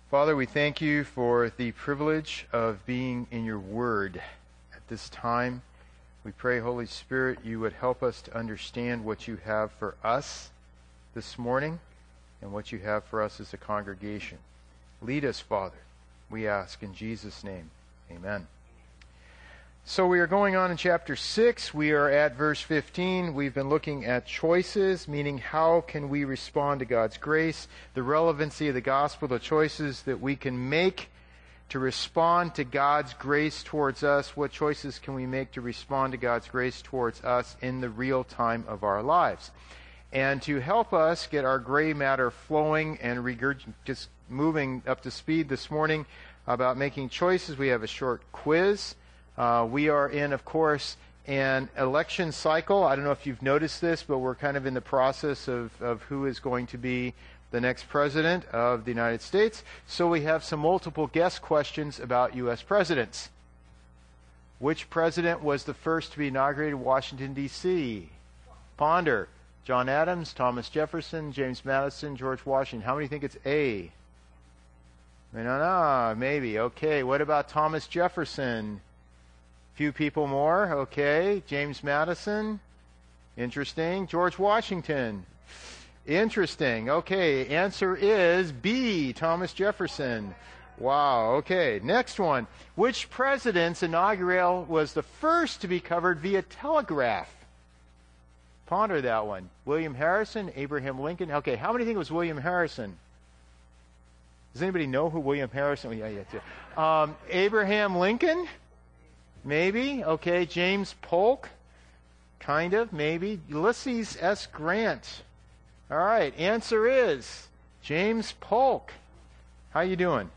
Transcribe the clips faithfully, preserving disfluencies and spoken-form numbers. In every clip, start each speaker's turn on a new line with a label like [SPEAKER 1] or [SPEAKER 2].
[SPEAKER 1] Father, we thank you for the privilege of being in your word at this time. We pray, Holy Spirit, you would help us to understand what you have for us this morning and what you have for us as a congregation. Lead us, Father, we ask in Jesus' name. Amen. So we are going on in chapter six. We are at verse fifteen. We've been looking at choices, meaning how can we respond to God's grace, the relevancy of the gospel, the choices that we can make to respond to God's grace towards us. What choices can we make to respond to God's grace towards us in the real time of our lives? And to help us get our gray matter flowing and regurg- just moving up to speed this morning about making choices, we have a short quiz. Uh, we are in, of course, an election cycle. I don't know if you've noticed this, but we're kind of in the process of, of who is going to be the next president of the United States. So we have some multiple guess questions about U S presidents. Which president was the first to be inaugurated in Washington, D C? Ponder. John Adams, Thomas Jefferson, James Madison, George Washington. How many think it's A? No, no, maybe. Okay, what about Thomas Jefferson? Few people more. Okay. James Madison. Interesting. George Washington. Interesting. Okay. Answer is B. Thomas Jefferson. Wow. Okay. Next one. Which president's inaugural was the first to be covered via telegraph? Ponder that one. William Harrison, Abraham Lincoln. Okay. How many think it was William Harrison? Does anybody know who William Harrison? Yeah, yeah, yeah. Um, Abraham Lincoln? Maybe. Okay. James Polk? Kind of. Maybe. Ulysses S. Grant. All right. Answer is James Polk. How you doing?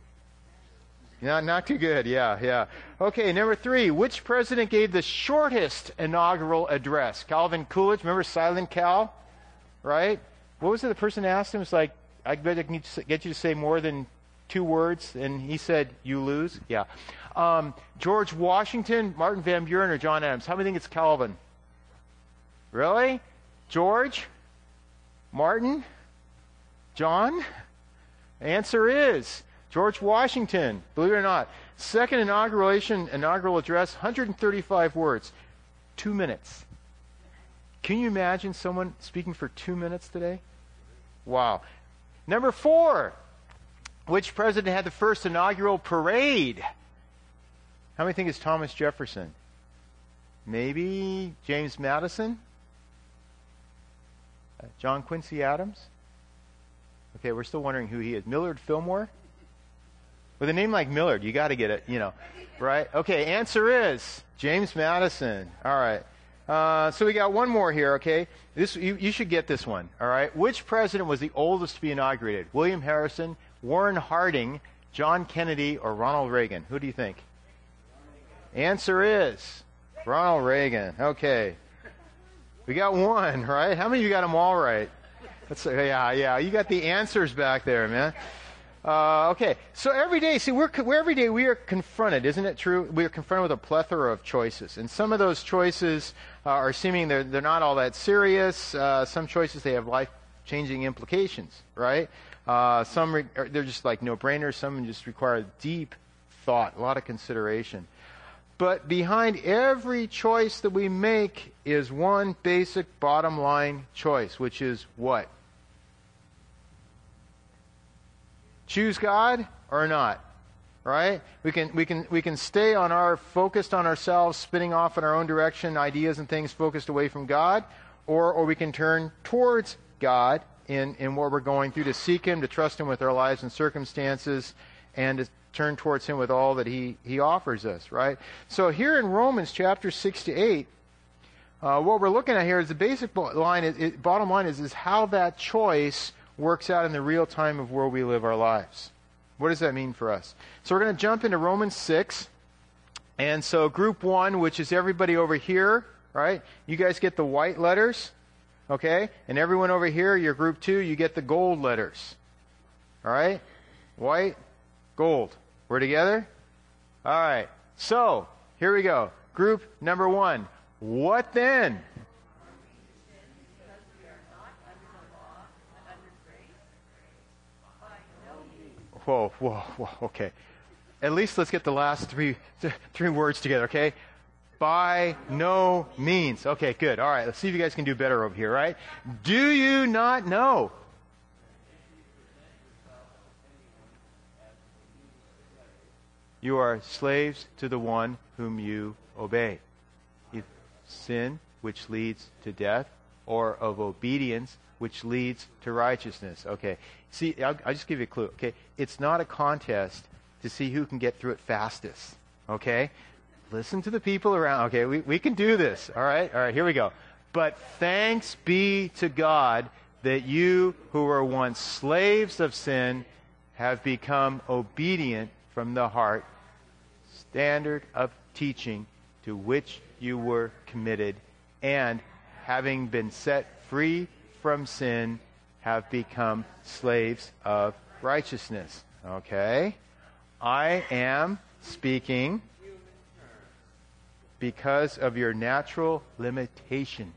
[SPEAKER 1] Not, not too good. Yeah, yeah. Okay. Number three. Which president gave the shortest inaugural address? Calvin Coolidge. Remember Silent Cal? Right? What was it the person asked him? It's like, I bet I can get you to say more than two words, and he said, you lose? Yeah. Um, George Washington, Martin Van Buren, or John Adams? How many think it's Calvin? Really? George? Martin? John? Answer is George Washington, believe it or not. Second inauguration, inaugural address, one hundred thirty-five words. Two minutes. Can you imagine someone speaking for two minutes today? Wow. Number four. Which president had the first inaugural parade? How many think it's Thomas Jefferson? Maybe James Madison? Uh, John Quincy Adams? Okay, we're still wondering who he is. Millard Fillmore? With a name like Millard, you got to get it, you know, right? Okay, answer is James Madison. All right. Uh, so we got one more here, okay? This you, you should get this one, all right? Which president was the oldest to be inaugurated? William Harrison, Warren Harding, John Kennedy, or Ronald Reagan? Who do you think? Answer is Ronald Reagan. Okay. We got one, right? How many of you got them all right? Let's, yeah, yeah. You got the answers back there, man. Uh, okay. So every day, see, we're, we're every day we are confronted, isn't it true? We are confronted with a plethora of choices. And some of those choices uh, are seeming they're, they're not all that serious. Uh, some choices, they have life-changing implications, right? Uh, some re- they're just like no-brainers. Some just require deep thought, a lot of consideration. But behind every choice that we make is one basic bottom line choice, which is what? Choose God or not, right? We can we can we can stay on our focused on ourselves, spinning off in our own direction, ideas and things focused away from God, or or we can turn towards God in in what we're going through, to seek Him, to trust Him with our lives and circumstances, and to turn towards Him with all that He He offers us, right? So here in Romans chapter six to eight, uh, what we're looking at here is the basic line. Is, is, bottom line is is how that choice works out in the real time of where we live our lives. What does that mean for us? So we're going to jump into Romans six. And so group one, which is everybody over here, right? You guys get the white letters, okay? And everyone over here, you're group two, you get the gold letters. All right? White, gold. We're together? All right. So, here we go. Group number one. What then? whoa, whoa, whoa, okay. At least let's get the last three, three words together, okay? By no means. Okay, good. All right, let's see if you guys can do better over here, right? Do you not know? You are slaves to the one whom you obey. If sin, which leads to death, or of obedience, which leads to righteousness. Okay. See, I'll, I'll just give you a clue. Okay. It's not a contest to see who can get through it fastest. Okay. Listen to the people around. Okay. We, we can do this. All right. All right. Here we go. But thanks be to God that you who were once slaves of sin have become obedient from the heart, standard of teaching to which you were committed, and having been set free from sin, have become slaves of righteousness. Okay? I am speaking because of your natural limitations.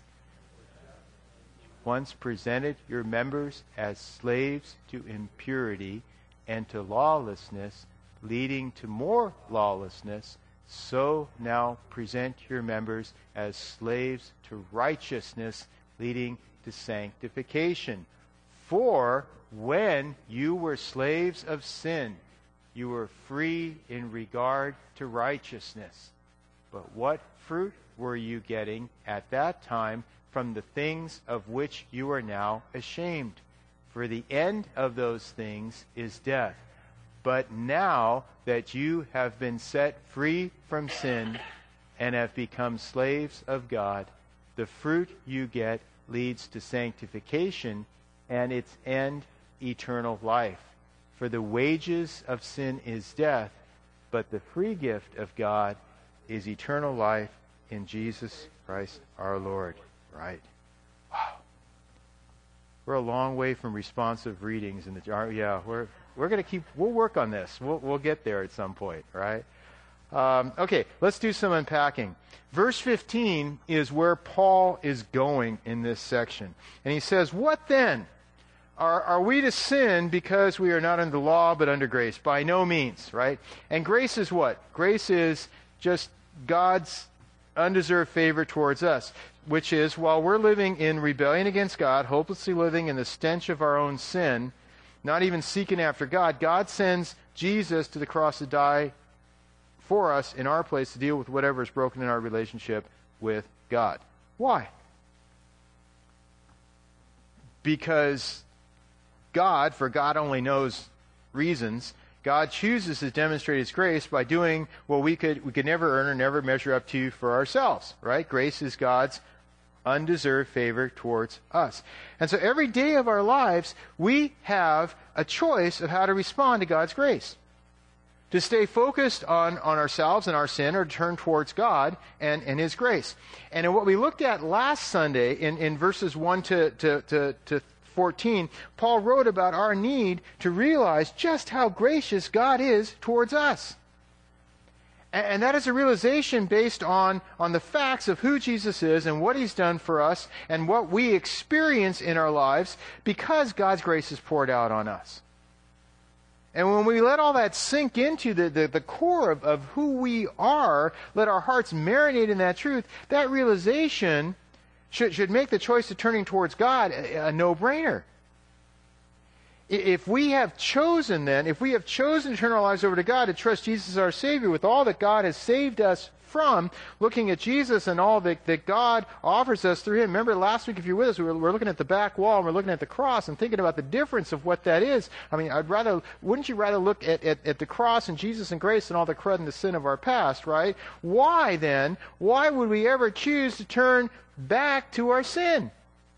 [SPEAKER 1] Once presented your members as slaves to impurity and to lawlessness, leading to more lawlessness, so now present your members as slaves to righteousness, leading to sanctification. For when you were slaves of sin, you were free in regard to righteousness. But what fruit were you getting at that time from the things of which you are now ashamed? For the end of those things is death. But now that you have been set free from sin and have become slaves of God, the fruit you get leads to sanctification, and its end, eternal life. For the wages of sin is death, but the free gift of God is eternal life in Jesus Christ our Lord. Right? Wow. We're a long way from responsive readings in the jar. Yeah, we're we're going to keep. We'll work on this. We'll we'll get there at some point. Right? Um, okay, let's do some unpacking. Verse fifteen is where Paul is going in this section, and he says, "What then? Are, are we to sin because we are not under the law but under grace? By no means." Right? And grace is what? Grace is just God's undeserved favor towards us, which is, while we're living in rebellion against God, hopelessly living in the stench of our own sin, not even seeking after God, God sends Jesus to the cross to die for us in our place to deal with whatever is broken in our relationship with God. Why? Because God, for God only knows reasons, God chooses to demonstrate His grace by doing what we could we could never earn or never measure up to for ourselves. Right? Grace is God's undeserved favor towards us. And so every day of our lives, we have a choice of how to respond to God's grace. To stay focused on, on ourselves and our sin, or to turn towards God and, and His grace. And in what we looked at last Sunday in, in verses one to, to, to, to fourteen, Paul wrote about our need to realize just how gracious God is towards us. And, and that is a realization based on, on the facts of who Jesus is and what He's done for us and what we experience in our lives because God's grace is poured out on us. And when we let all that sink into the, the, the core of, of who we are, let our hearts marinate in that truth, that realization should, should make the choice of turning towards God a, a no-brainer. If we have chosen then, if we have chosen to turn our lives over to God, to trust Jesus as our Savior with all that God has saved us from, looking at Jesus and all that, that God offers us through Him. Remember last week, if you're with us, we were, we were looking at the back wall and we're looking at the cross and thinking about the difference of what that is. I mean, I'd rather, wouldn't you rather look at, at, at the cross and Jesus and grace and all the crud and the sin of our past, right? Why then, why would we ever choose to turn back to our sin?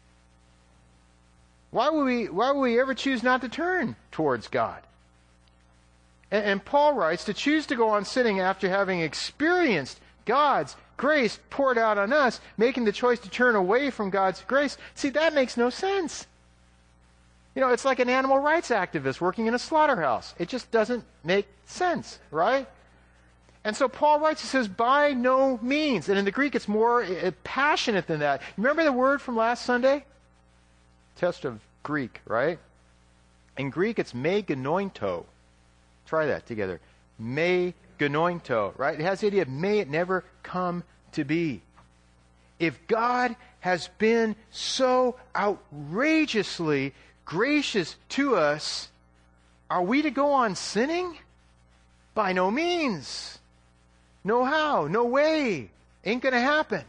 [SPEAKER 1] Why would we, why would we ever choose not to turn towards God? And, and Paul writes, to choose to go on sinning after having experienced God's grace poured out on us, making the choice to turn away from God's grace, see, that makes no sense. You know, it's like an animal rights activist working in a slaughterhouse. It just doesn't make sense, right? And so Paul writes, he says, by no means. And in the Greek, it's more uh, passionate than that. Remember the word from last Sunday? Test of Greek, right? In Greek, it's me genointo. Try that together. Me genointo, right? It has the idea of may it never come to be. If God has been so outrageously gracious to us, are we to go on sinning? By no means. No how, no way. Ain't going to happen.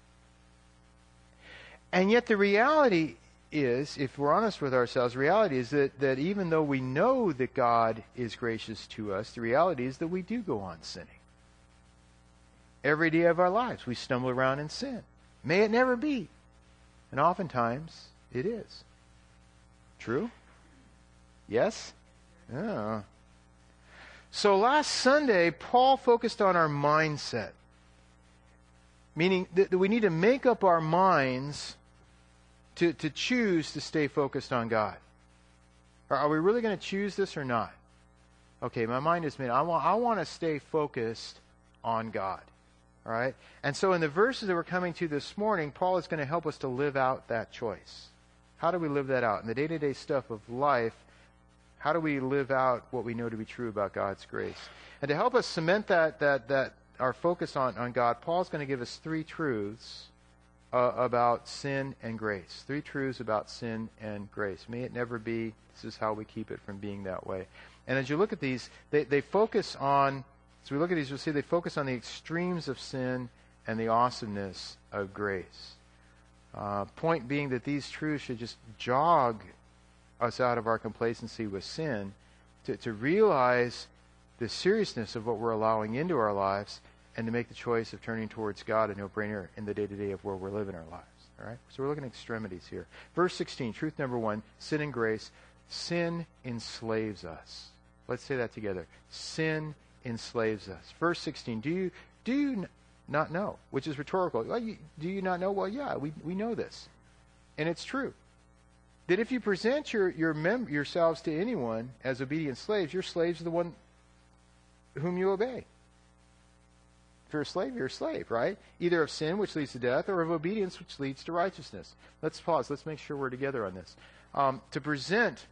[SPEAKER 1] And yet the reality is, if we're honest with ourselves, the reality is that, that even though we know that God is gracious to us, the reality is that we do go on sinning. Every day of our lives, we stumble around in sin. May it never be. And oftentimes, it is. True? Yes? Yeah. So last Sunday, Paul focused on our mindset. Meaning that we need to make up our minds to, to choose to stay focused on God. Are, are we really going to choose this or not? Okay, my mind is made. I want, I want to stay focused on God. All right? And so in the verses that we're coming to this morning, Paul is going to help us to live out that choice. How do we live that out? In the day-to-day stuff of life, how do we live out what we know to be true about God's grace? And to help us cement that, that, that our focus on, on God, Paul's going to give us three truths uh, about sin and grace. Three truths about sin and grace. May it never be. This is how we keep it from being that way. And as you look at these, they, they focus on, as we look at these, you'll see they focus on the extremes of sin and the awesomeness of grace. Uh, point being that these truths should just jog us out of our complacency with sin to, to realize the seriousness of what we're allowing into our lives and to make the choice of turning towards God, a no-brainer in the day-to-day of where we're living our lives. All right? So we're looking at extremities here. Verse sixteen, truth number one, sin and grace. Sin enslaves us. Let's say that together. Sin enslaves us. Verse sixteen, do you do you not know? Which is rhetorical. Well, you, do you not know? Well, yeah, we, we know this. And it's true. That if you present your, your mem- yourselves to anyone as obedient slaves, your slaves are the one whom you obey. If you're a slave, you're a slave, right? Either of sin, which leads to death, or of obedience, which leads to righteousness. Let's pause. Let's make sure we're together on this. Um, to present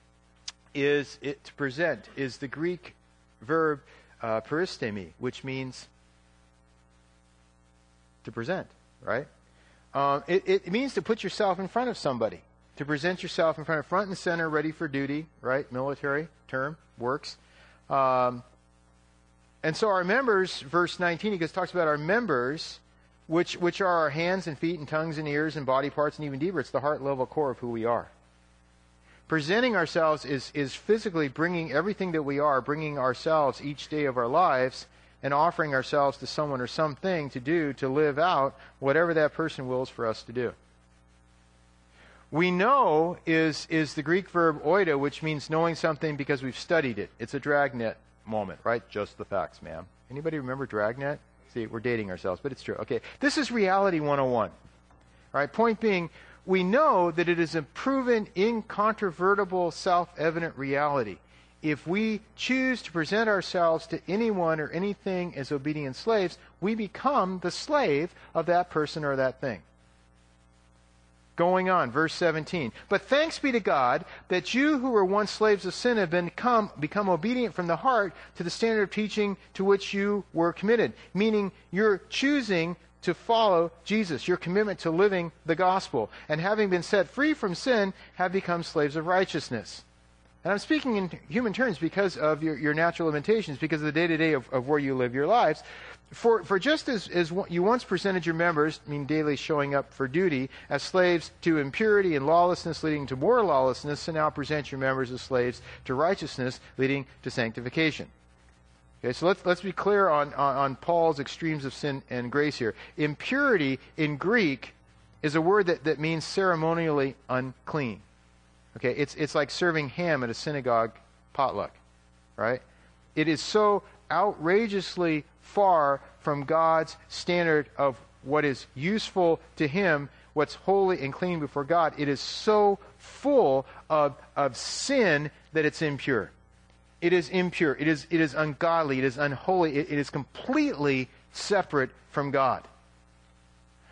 [SPEAKER 1] is it, to present is the Greek verb uh, peristemi, which means to present, right? Um, it, it means to put yourself in front of somebody. To present yourself in front of front and center, ready for duty, right? Military term, works. Um, and so our members, verse nineteen, he goes, talks about our members, which which are our hands and feet and tongues and ears and body parts, and even deeper, it's the heart level core of who we are. Presenting ourselves is, is physically bringing everything that we are, bringing ourselves each day of our lives, and offering ourselves to someone or something to do, to live out whatever that person wills for us to do. We know is is the Greek verb oida, which means knowing something because we've studied it. It's a dragnet moment, right? Just the facts, ma'am. Anybody remember dragnet? See, we're dating ourselves, but it's true. Okay, this is reality one oh one. All right, point being, we know that it is a proven, incontrovertible, self-evident reality. If we choose to present ourselves to anyone or anything as obedient slaves, we become the slave of that person or that thing. Going on, verse seventeen. But thanks be to God that you who were once slaves of sin have become, become obedient from the heart to the standard of teaching to which you were committed. Meaning you're choosing to follow Jesus, your commitment to living the gospel. And having been set free from sin, have become slaves of righteousness. And I'm speaking in human terms because of your, your natural limitations, because of the day-to-day of, of where you live your lives. For, for just as, as you once presented your members, I mean daily showing up for duty, as slaves to impurity and lawlessness leading to more lawlessness, so now present your members as slaves to righteousness leading to sanctification. Okay, so let's let's be clear on, on, on Paul's extremes of sin and grace here. Impurity in Greek is a word that, that means ceremonially unclean. Okay, it's it's like serving ham at a synagogue potluck, right? It is so outrageously far from God's standard of what is useful to Him, what's holy and clean before God. It is so full of of sin that it's impure. It is impure. It is it is ungodly. It is unholy. It, it is completely separate from God.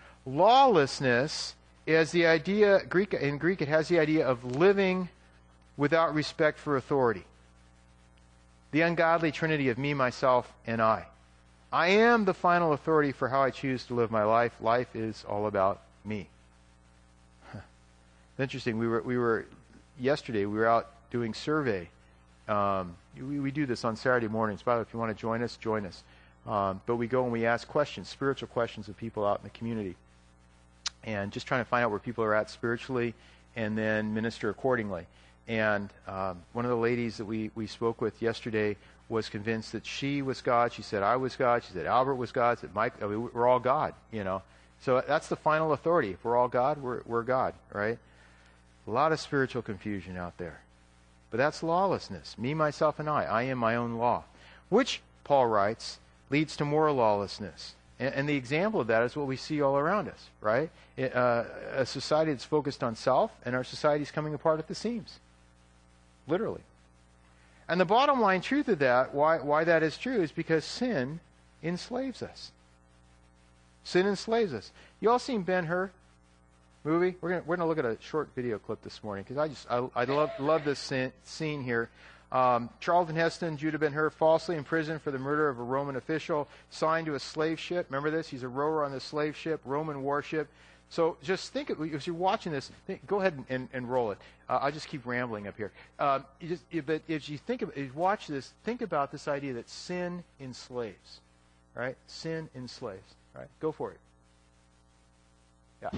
[SPEAKER 1] Lawlessness is the idea, Greek in Greek it has the idea of living without respect for authority. The ungodly trinity of me, myself, and I. I am the final authority for how I choose to live my life. Life is all about me. Huh. It's interesting. We were we were yesterday. We were out doing survey. Um, we, we do this on Saturday mornings. By the way, if you want to join us, join us. Um, but we go and we ask questions, spiritual questions of people out in the community, and just trying to find out where people are at spiritually, and then minister accordingly. And um, one of the ladies that we, we spoke with yesterday was convinced that she was God. She said, I was God. She said, Albert was God. She said, Mike, I mean, we're all God, you know. So that's the final authority. If we're all God, we're, we're God, right? A lot of spiritual confusion out there. But that's lawlessness. Me, myself, and I. I am my own law. Which, Paul writes, leads to more lawlessness. And, and the example of that is what we see all around us, right? It, uh, a society that's focused on self, and our society is coming apart at the seams. Literally. And the bottom line truth of that, why, why that is true, is because sin enslaves us. Sin enslaves us. You all seen Ben-Hur movie? We're going we're gonna look at a short video clip this morning, because I just I, I love love this scene, scene here. Um, Charlton Heston, Judah Ben-Hur, falsely imprisoned for the murder of a Roman official, signed to a slave ship. Remember this? He's a rower on the slave ship, Roman warship. So just think, of, as you're watching this, think, go ahead and, and, and roll it. Uh, I'll just keep rambling up here. Um, you just, you, but if you think of, if you watch this, think about this idea that sin enslaves, right? Sin enslaves, right? Go for it. Yeah.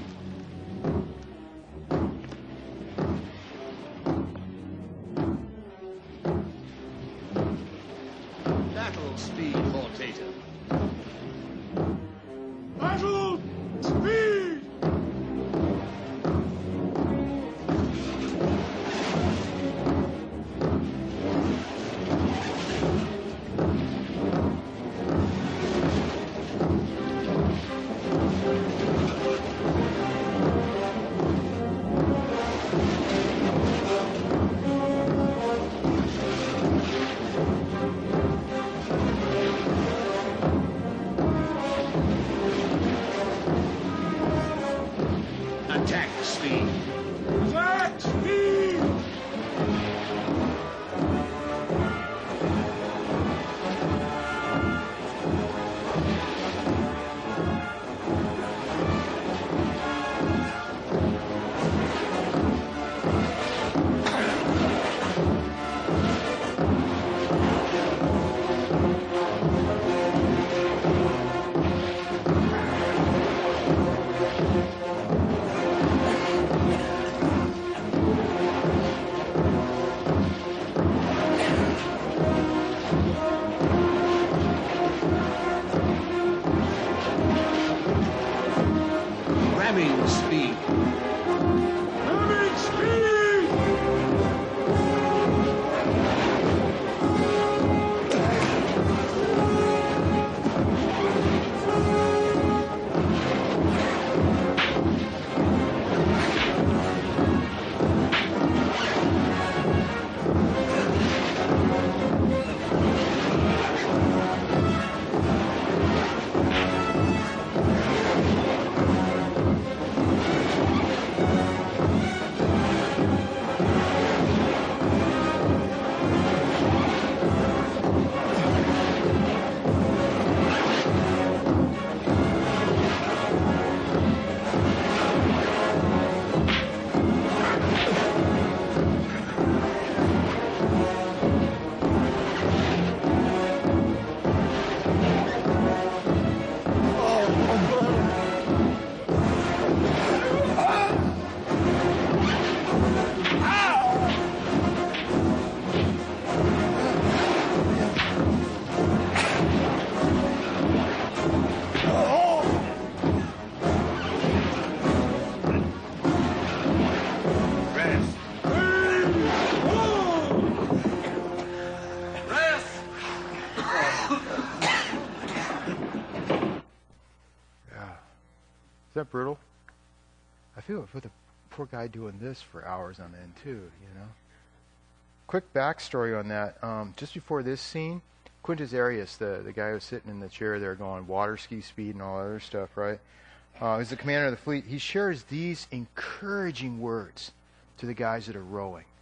[SPEAKER 2] Battle speed for Tatum. Battle speed! Attack speed. Attack speed! Ramming speed. Ramming speed!
[SPEAKER 1] Is that brutal? I feel for the poor guy doing this for hours on end too, you know. Quick backstory on that. Um, just before this scene, Quintus Arius, the, the guy who was sitting in the chair there going water ski speed and all that other stuff, right? Uh, he's the commander of the fleet. He shares these encouraging words to the guys that are rowing,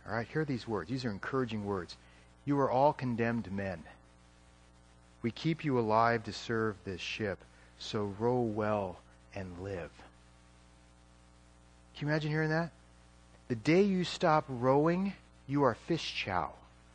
[SPEAKER 1] All right, hear these words. These are encouraging words. You are all condemned men. We keep you alive to serve this ship, so row well and live. Can you imagine hearing that? The day you stop rowing, you are fish chow.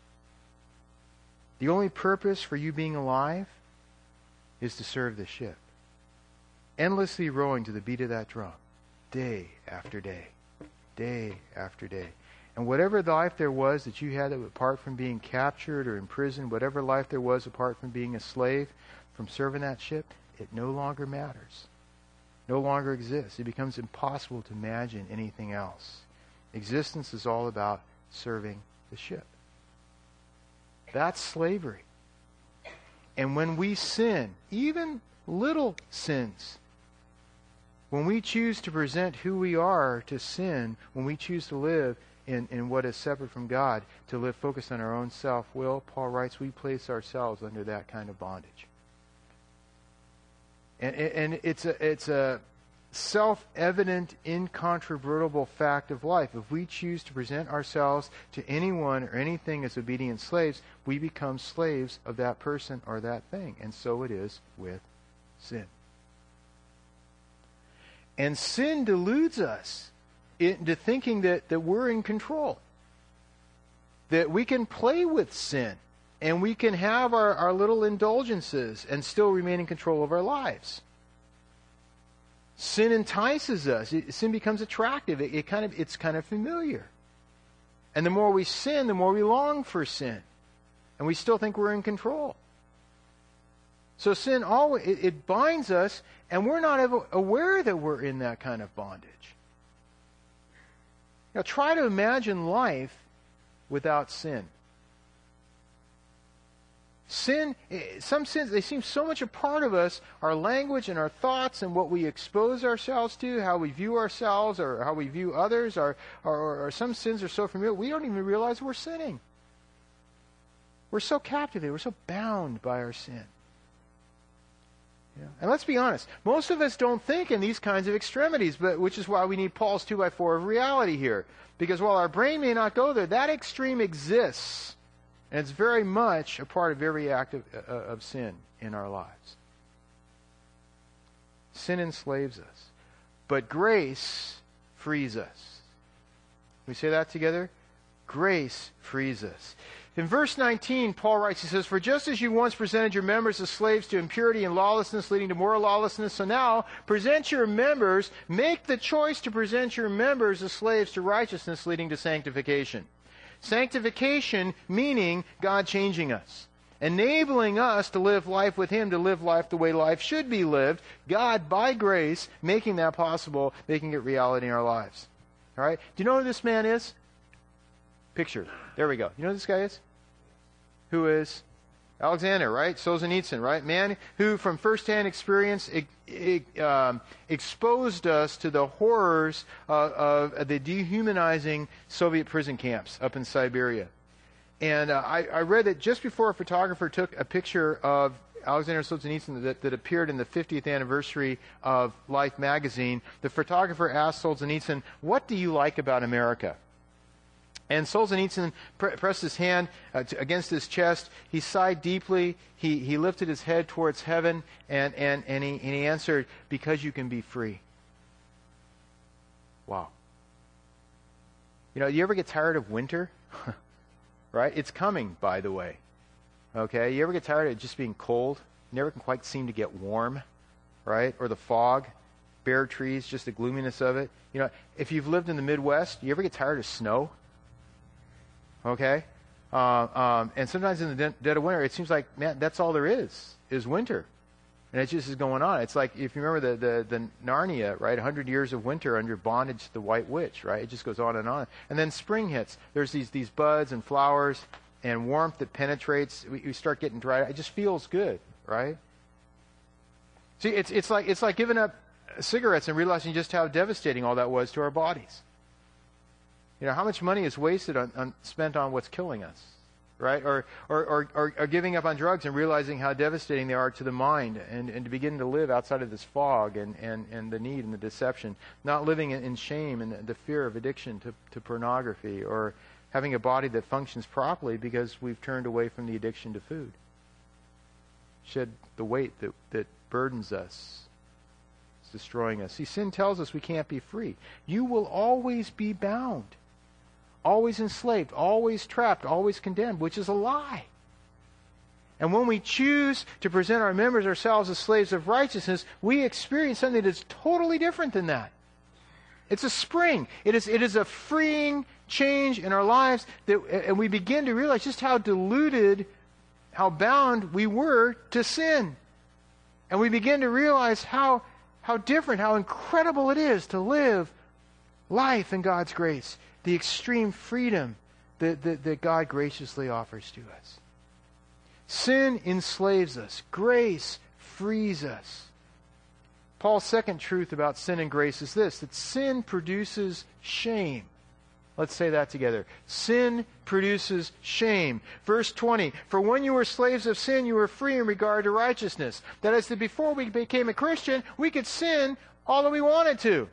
[SPEAKER 1] The only purpose for you being alive is to serve the ship. Endlessly rowing to the beat of that drum, day after day, day after day. And whatever life there was that you had apart from being captured or imprisoned, whatever life there was apart from being a slave, from serving that ship, it no longer matters. No longer exists. It becomes impossible to imagine anything else. Existence is all about serving the ship. That's slavery. And when we sin, even little sins, when we choose to present who we are to sin, when we choose to live in, in what is separate from God, to live focused on our own self-will, Paul writes, we place ourselves under that kind of bondage. And, and it's a, it's a self-evident, incontrovertible fact of life. If we choose to present ourselves to anyone or anything as obedient slaves, we become slaves of that person or that thing. And so it is with sin. And sin deludes us into thinking that, that we're in control. That we can play with sin. And we can have our, our little indulgences and still remain in control of our lives. Sin entices us. It, sin becomes attractive. It, it kind of, it's kind of familiar. And the more we sin, the more we long for sin. And we still think we're in control. So sin always, it, it binds us, and we're not ever aware that we're in that kind of bondage. Now try to imagine life without sin. Sin, some sins, they seem so much a part of us, our language and our thoughts and what we expose ourselves to, how we view ourselves or how we view others, or, or, or some sins are so familiar, we don't even realize we're sinning. We're so captivated, we're so bound by our sin. Yeah. And let's be honest, most of us don't think in these kinds of extremities, but which is why we need Paul's two by four of reality here. Because while our brain may not go there, that extreme exists. And it's very much a part of every act of, uh, of sin in our lives. Sin enslaves us. But grace frees us. Can we say that together? Grace frees us. In verse nineteen, Paul writes, he says, "For just as you once presented your members as slaves to impurity and lawlessness, leading to more lawlessness, so now present your members, make the choice to present your members as slaves to righteousness, leading to sanctification." Sanctification meaning God changing us, enabling us to live life with Him, to live life the way life should be lived. God, by grace, making that possible, making it reality in our lives. All right? Do you know who this man is? Picture. There we go. You know who this guy is? Who is? Alexander, right? Solzhenitsyn, right? Man who, from first-hand experience, it, it, um, exposed us to the horrors uh, of the dehumanizing Soviet prison camps up in Siberia. And uh, I, I read that just before a photographer took a picture of Alexander Solzhenitsyn that, that appeared in the fiftieth anniversary of Life magazine, the photographer asked Solzhenitsyn, "What do you like about America?" And Solzhenitsyn pre- pressed his hand uh, to, against his chest. He sighed deeply. He, he lifted his head towards heaven, and, and, and, he, and he answered, "Because you can be free." Wow. You know, you ever get tired of winter? Right? It's coming, by the way. Okay? You ever get tired of just being cold? You never can quite seem to get warm, right? Or the fog, bare trees, just the gloominess of it. You know, if you've lived in the Midwest, you ever get tired of snow? Okay? Uh, um, and sometimes in the de- dead of winter, it seems like, man, that's all there is, is winter. And it just is going on. It's like, if you remember the, the, the Narnia, right? one hundred years of winter under bondage to the White Witch, right? It just goes on and on. And then spring hits. There's these, these buds and flowers and warmth that penetrates. We, we start getting dry. It just feels good, right? See, it's, it's, like, it's like giving up cigarettes and realizing just how devastating all that was to our bodies. You know, how much money is wasted on, on spent on what's killing us, right? Or, or, or, or, or giving up on drugs and realizing how devastating they are to the mind, and, and to begin to live outside of this fog and, and, and the need and the deception, not living in, in shame and the, the fear of addiction to, to pornography, or having a body that functions properly because we've turned away from the addiction to food. Shed the weight that, that burdens us. It's destroying us. See, sin tells us we can't be free. You will always be bound. Always enslaved. Always trapped. Always condemned, which is a lie. And when we choose to present our members ourselves as slaves of righteousness, we experience something that's totally different than that. It's a spring. It is, it is a freeing change in our lives, that, and we begin to realize just how deluded, how bound we were to sin. And we begin to realize how, how different, how incredible it is to live life in God's grace. The extreme freedom that, that, that God graciously offers to us. Sin enslaves us. Grace frees us. Paul's second truth about sin and grace is this, that sin produces shame. Let's say that together. Sin produces shame. Verse twenty, for when you were slaves of sin, you were free in regard to righteousness. That is, that before we became a Christian, we could sin all that we wanted to.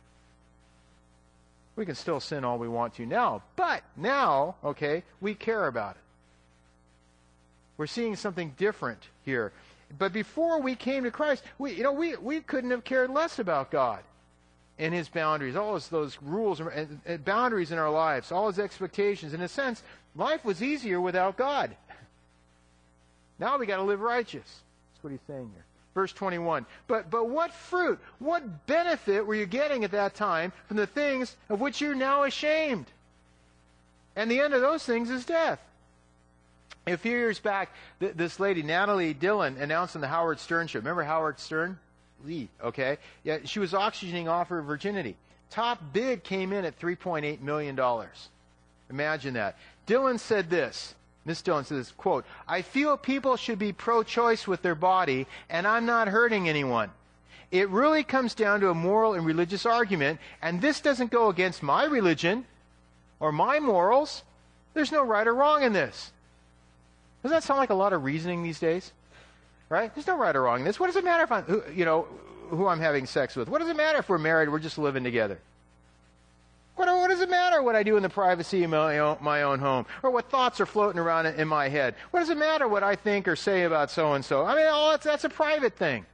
[SPEAKER 1] We can still sin all we want to now. But now, okay, we care about it. We're seeing something different here. But before we came to Christ, we, you know, we, we couldn't have cared less about God and His boundaries, all those, those rules and, and boundaries in our lives, all His expectations. In a sense, life was easier without God. Now we got to live righteous. That's what he's saying here. Verse twenty-one. But but what fruit, what benefit were you getting at that time from the things of which you're now ashamed? And the end of those things is death. A few years back, th- this lady, Natalie Dillon, announced on the Howard Stern show. Remember Howard Stern? Lee, okay? Yeah, she was auctioning off her virginity. Top bid came in at three point eight million dollars. Imagine that. Dillon said this. Miss Dillon said this, quote, I feel people should be pro-choice with their body, and I'm not hurting anyone. It really comes down to a moral and religious argument, and this doesn't go against my religion or my morals. There's no right or wrong in this. Doesn't that sound like a lot of reasoning these days? Right? There's no right or wrong in this. What does it matter if I'm, who, you know, who I'm having sex with? What does it matter if we're married or we're just living together? What, what does it matter what I do in the privacy of my own, my own home? Or what thoughts are floating around in, in my head? What does it matter what I think or say about so-and-so? I mean, all that's, that's a private thing.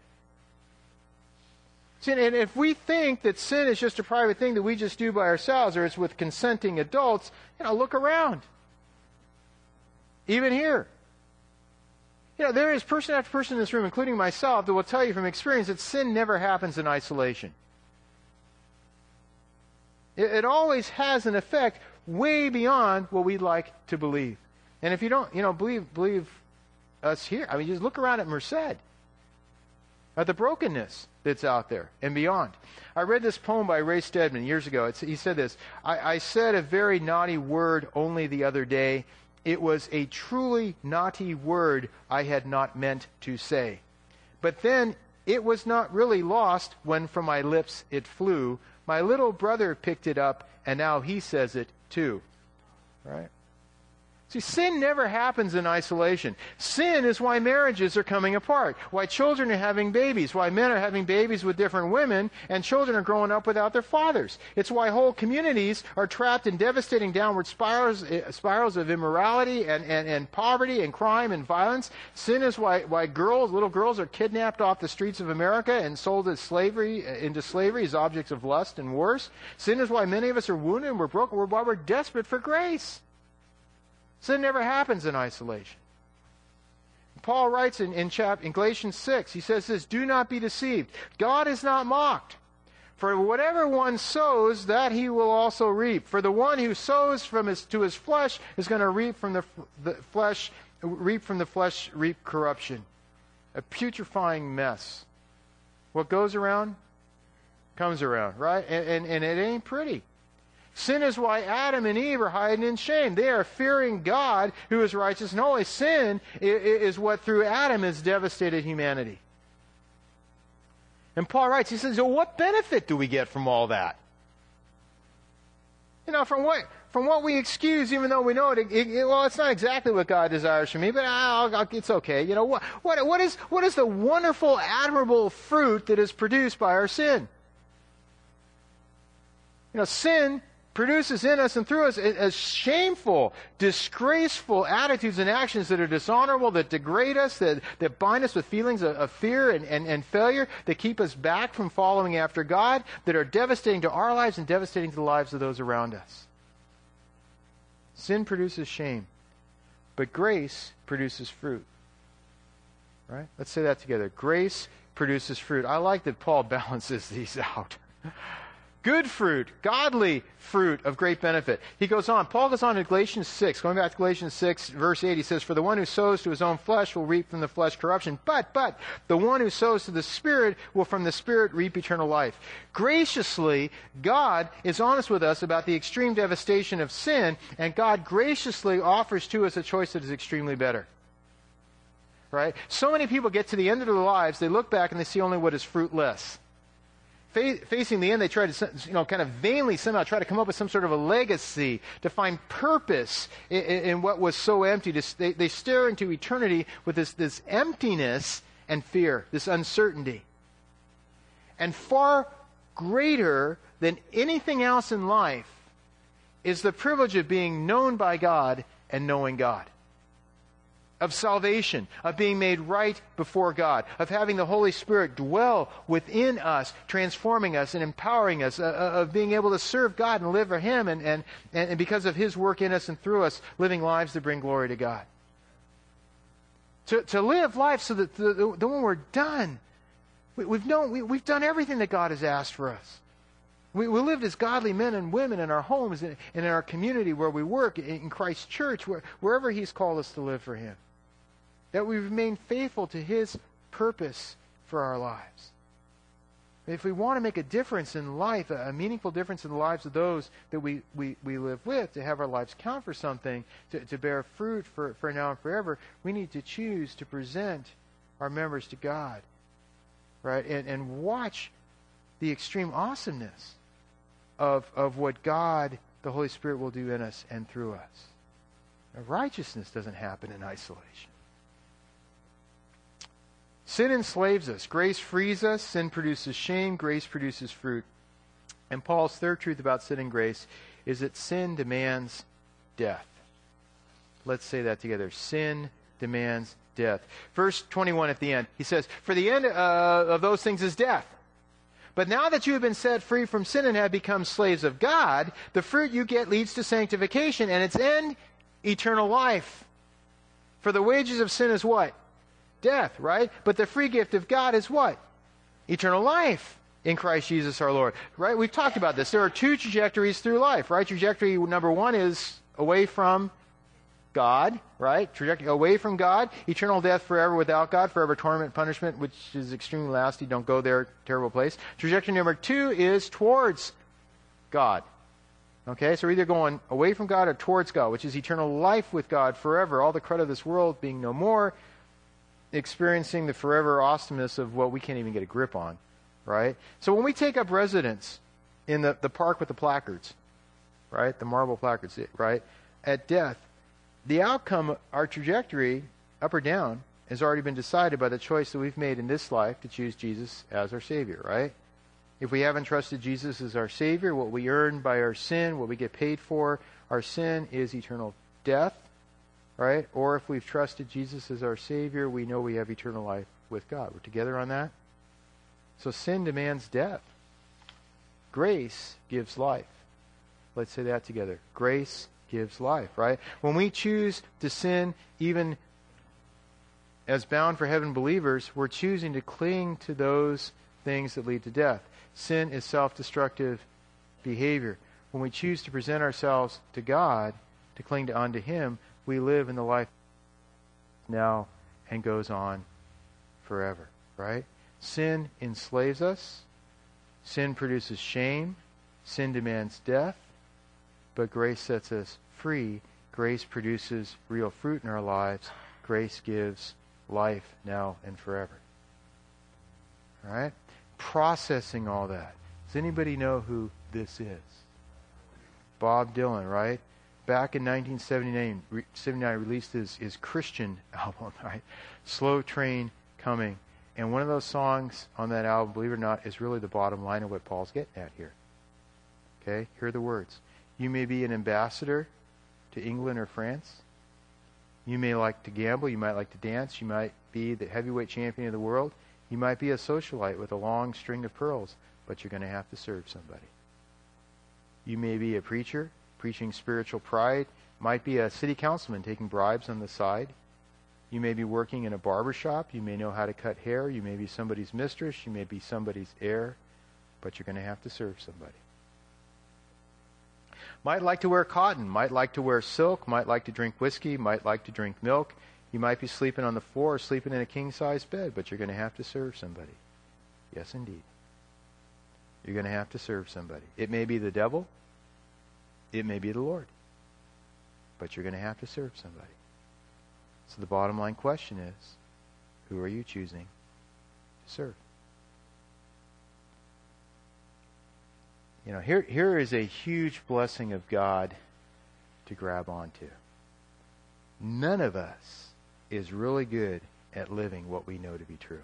[SPEAKER 1] See, and if we think that sin is just a private thing that we just do by ourselves, or it's with consenting adults, you know, look around. Even here. You know, there is person after person in this room, including myself, that will tell you from experience that sin never happens in isolation. It, it always has an effect way beyond what we'd like to believe. And if you don't, you know, believe believe us here, I mean, just look around at Merced, at the brokenness that's out there and beyond. I read this poem by Ray Stedman years ago. It's, he said this, I, I said a very naughty word only the other day. It was a truly naughty word I had not meant to say. But then it was not really lost when from my lips it flew. My little brother picked it up, and now he says it too. Right? See, sin never happens in isolation. Sin is why marriages are coming apart, why children are having babies, why men are having babies with different women, and children are growing up without their fathers. It's why whole communities are trapped in devastating downward spirals, spirals of immorality and, and, and poverty and crime and violence. Sin is why, why girls, little girls are kidnapped off the streets of America and sold as slavery, into slavery as objects of lust and worse. Sin is why many of us are wounded and we're broken, why we're desperate for grace. Sin never happens in isolation. Paul writes in, in, chap, in Galatians six, he says this, do not be deceived. God is not mocked. For whatever one sows, that he will also reap. For the one who sows from his, to his flesh is going to reap from the, the flesh, reap from the flesh, reap corruption. A putrefying mess. What goes around, comes around, right? And, and, and it ain't pretty. Sin is why Adam and Eve are hiding in shame. They are fearing God who is righteous and holy. Sin is what through Adam has devastated humanity. And Paul writes, he says, well, what benefit do we get from all that? You know, from what from what we excuse, even though we know it, it, it well, it's not exactly what God desires from me, but I'll, I'll, it's okay. You know, what, what, what, is, what is the wonderful, admirable fruit that is produced by our sin? You know, sin produces in us and through us as shameful, disgraceful attitudes and actions that are dishonorable, that degrade us, that, that bind us with feelings of, of fear and, and, and failure, that keep us back from following after God, that are devastating to our lives and devastating to the lives of those around us. Sin produces shame, but grace produces fruit. Right? Let's say that together. Grace produces fruit. I like that Paul balances these out. Good fruit, godly fruit of great benefit. He goes on, Paul goes on in Galatians six, going back to Galatians six, verse eight, he says, for the one who sows to his own flesh will reap from the flesh corruption, but, but, the one who sows to the Spirit will from the Spirit reap eternal life. Graciously, God is honest with us about the extreme devastation of sin, and God graciously offers to us a choice that is extremely better. Right? So many people get to the end of their lives, they look back and they see only what is fruitless. Facing the end, they try to, you know, kind of vainly somehow try to come up with some sort of a legacy, to find purpose in, in what was so empty. They, they stare into eternity with this, this emptiness and fear, this uncertainty. And far greater than anything else in life is the privilege of being known by God and knowing God. Of salvation, of being made right before God, of having the Holy Spirit dwell within us, transforming us and empowering us, uh, of being able to serve God and live for Him, and, and, and because of His work in us and through us, living lives that bring glory to God. To, to live life so that the, the, the when we're done, we, we've known, we, we've done everything that God has asked for us. We, we lived as godly men and women in our homes and in our community where we work, in Christ's church, where, wherever He's called us to live for Him. That we remain faithful to His purpose for our lives. If we want to make a difference in life, a meaningful difference in the lives of those that we, we, we live with, to have our lives count for something, to, to bear fruit for, for now and forever, we need to choose to present our members to God. Right? And, and watch the extreme awesomeness of, of what God, the Holy Spirit, will do in us and through us. Now, righteousness doesn't happen in isolation. Sin enslaves us. Grace frees us. Sin produces shame. Grace produces fruit. And Paul's third truth about sin and grace is that sin demands death. Let's say that together. Sin demands death. Verse twenty-one at the end, he says, for the end uh, of those things is death. But now that you have been set free from sin and have become slaves of God, the fruit you get leads to sanctification, and its end, eternal life. For the wages of sin is what? Death, right? But the free gift of God is what? Eternal life in Christ Jesus our Lord. Right? We've talked about this. There are two trajectories through life, right? Trajectory number one is away from God, right? Trajectory away from God, eternal death forever without God, forever torment, punishment, which is extremely nasty. Don't go there, terrible place. Trajectory number two is towards God. Okay, so we're either going away from God or towards God, which is eternal life with God forever, all the crud of this world being no more, experiencing the forever awesomeness of what we can't even get a grip on, right? So when we take up residence in the, the park with the placards, right, the marble placards, right, at death, the outcome, our trajectory, up or down, has already been decided by the choice that we've made in this life to choose Jesus as our Savior, right? If we haven't trusted Jesus as our Savior, what we earn by our sin, what we get paid for, our sin is eternal death, right? Or if we've trusted Jesus as our Savior, we know we have eternal life with God. We're together on that? So sin demands death. Grace gives life. Let's say that together. Grace gives life, right? When we choose to sin, even as bound for heaven believers, we're choosing to cling to those things that lead to death. Sin is self-destructive behavior. When we choose to present ourselves to God, to cling to unto Him, we live in the life now and goes on forever, right? Sin enslaves us. Sin produces shame. Sin demands death. But grace sets us free. Grace produces real fruit in our lives. Grace gives life now and forever. All right? Processing all that. Does anybody know who this is? Bob Dylan, right? Back in nineteen seventy-nine, seventy-nine released his, his Christian album, right? Slow Train Coming. And one of those songs on that album, believe it or not, is really the bottom line of what Paul's getting at here. Okay? Here are the words. You may be an ambassador to England or France. You may like to gamble. You might like to dance. You might be the heavyweight champion of the world. You might be a socialite with a long string of pearls, but you're going to have to serve somebody. You may be a preacher, preaching spiritual pride. Might be a city councilman taking bribes on the side. You may be working in a barber shop. You may know how to cut hair. You may be somebody's mistress. You may be somebody's heir, but you're going to have to serve somebody. Might like to wear cotton, might like to wear silk, might like to drink whiskey, might like to drink milk. You might be sleeping on the floor or sleeping in a king-size bed, but you're going to have to serve somebody. Yes, indeed. You're going to have to serve somebody. It may be the devil. It may be the Lord. But you're going to have to serve somebody. So the bottom line question is, who are you choosing to serve? You know, here here is a huge blessing of God to grab onto. None of us is really good at living what we know to be true.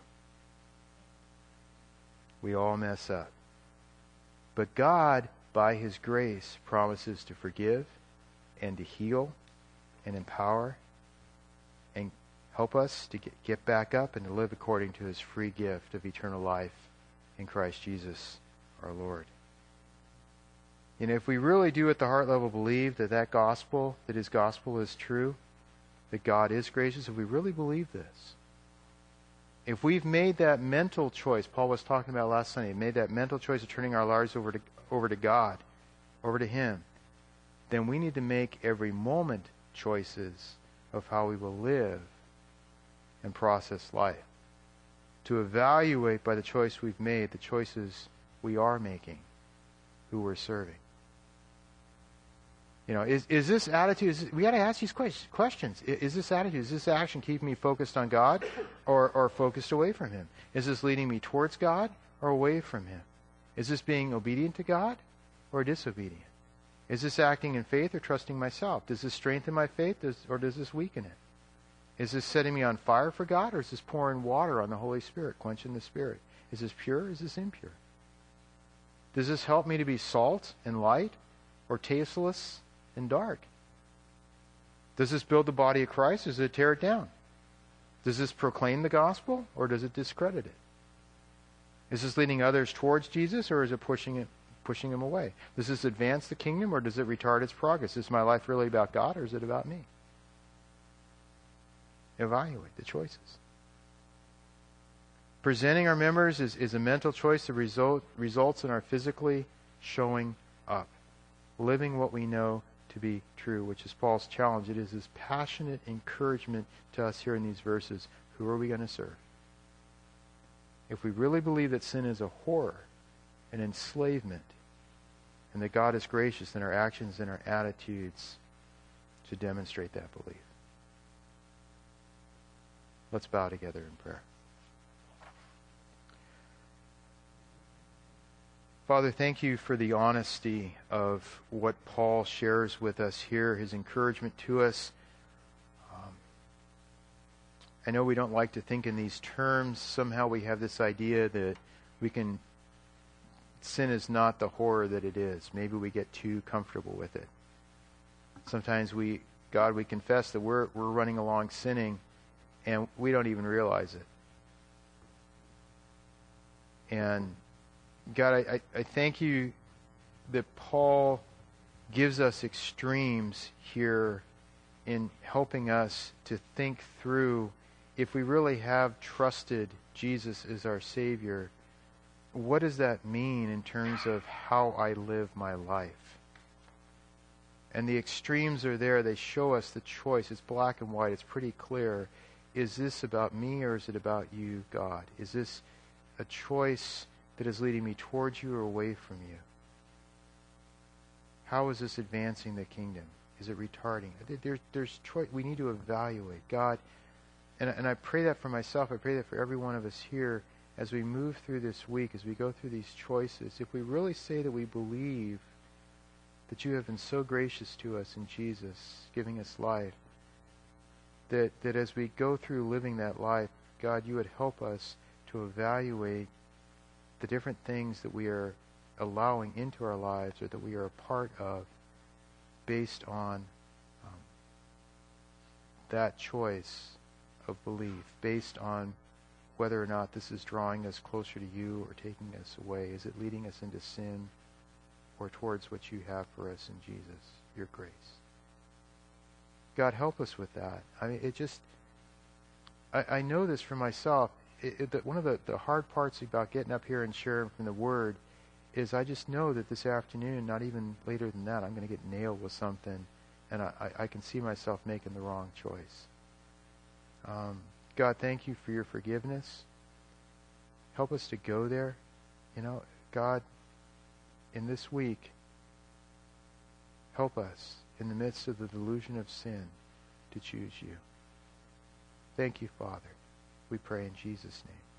[SPEAKER 1] We all mess up. But God, by His grace, promises to forgive and to heal and empower and help us to get, get back up and to live according to His free gift of eternal life in Christ Jesus our Lord. You know, if we really do at the heart level believe that that gospel, that His gospel is true, that God is gracious, if we really believe this, if we've made that mental choice, Paul was talking about last Sunday, made that mental choice of turning our lives over to over to God, over to Him, then we need to make every moment choices of how we will live and process life. To evaluate by the choice we've made, the choices we are making, who we're serving. You know, is is this attitude, is, we got to ask these questions. Is, is this attitude, is this action keeping me focused on God or, or focused away from Him? Is this leading me towards God or away from Him? Is this being obedient to God or disobedient? Is this acting in faith or trusting myself? Does this strengthen my faith does, or does this weaken it? Is this setting me on fire for God or is this pouring water on the Holy Spirit, quenching the Spirit? Is this pure or is this impure? Does this help me to be salt and light or tasteless and dark? Does this build the body of Christ or does it tear it down? Does this proclaim the gospel or does it discredit it? Is this leading others towards Jesus or is it pushing it, pushing them away? Does this advance the kingdom or does it retard its progress? Is my life really about God or is it about me? Evaluate the choices. Presenting our members is, is a mental choice that result, results in our physically showing up. Living what we know to be true, which is Paul's challenge. It is his passionate encouragement to us here in these verses. Who are we going to serve? If we really believe that sin is a horror, an enslavement, and that God is gracious, then our actions and our attitudes should demonstrate that belief. Let's bow together in prayer. Father, thank you for the honesty of what Paul shares with us here, his encouragement to us. Um, I know we don't like to think in these terms. Somehow we have this idea that we can, sin is not the horror that it is. Maybe we get too comfortable with it. Sometimes we, God, we confess that we're we're running along sinning and we don't even realize it. And God, I, I thank you that Paul gives us extremes here in helping us to think through, if we really have trusted Jesus as our Savior, what does that mean in terms of how I live my life? And the extremes are there. They show us the choice. It's black and white. It's pretty clear. Is this about me or is it about you, God? Is this a choice that is leading me towards you or away from you? How is this advancing the kingdom? Is it retarding? There, there's choice. We need to evaluate. God, and, and I pray that for myself. I pray that for every one of us here as we move through this week, as we go through these choices. If we really say that we believe that you have been so gracious to us in Jesus, giving us life, that, that as we go through living that life, God, you would help us to evaluate the different things that we are allowing into our lives or that we are a part of based on um, that choice of belief, based on whether or not this is drawing us closer to you or taking us away. Is it leading us into sin or towards what you have for us in Jesus, your grace? God, help us with that. I mean, it just, I, I know this for myself. It, it, that one of the, the hard parts about getting up here and sharing from the Word is I just know that this afternoon, not even later than that, I'm going to get nailed with something, and I, I, I can see myself making the wrong choice. Um, God, thank you for your forgiveness. Help us to go there. You know, God, in this week, help us in the midst of the delusion of sin to choose you. Thank you, Father. We pray in Jesus' name.